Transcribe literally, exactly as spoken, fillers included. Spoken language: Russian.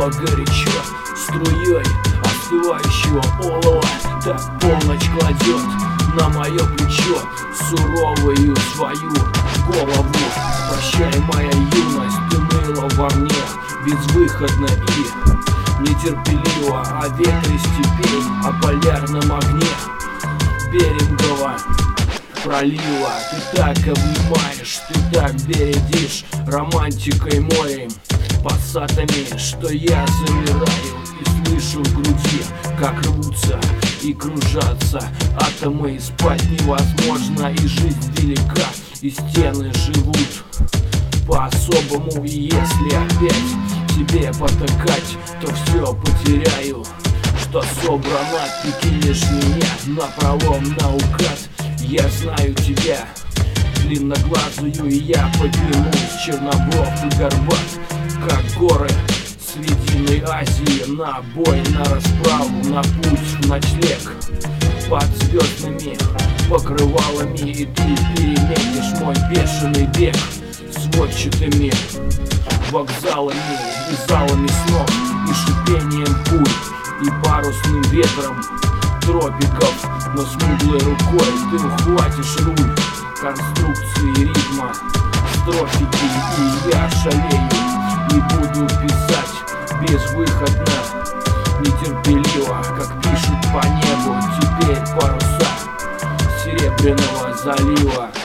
было горячо струей остывающего олова. Так полночь кладет на мое плечо суровую свою голову. Прощай, моя юность, ты ныла во мне безвыходно и нетерпеливо о ветре степей, о полярном огне Берингова пролива. Ты так обнимаешь, ты так бередишь романтикой морем, пассатами, что я замираю и слышу в груди, как рвутся и кружатся атомы. И спать невозможно, и жизнь велика, и стены живут по-особому. И если опять тебе потакать, то все потеряю, что собрано. Ты кинешь меня напролом наугад. Я знаю тебя, длинноглазую, и я поднимусь чернобров и горбат, как горы Срединной Азии, на бой, на расправу, на путь в ночлег под звездными покрывалами. И ты переменишь мой бешеный бег сводчатыми вокзалами и залами снов, и шипением пуль, и парусным ветром тропиков. Но смуглой рукой ты ухватишь руль конструкции ритма строфики, и я шалею и буду писать безвыходно, нетерпеливо, как пишут по небу теперь паруса Серебряного залива.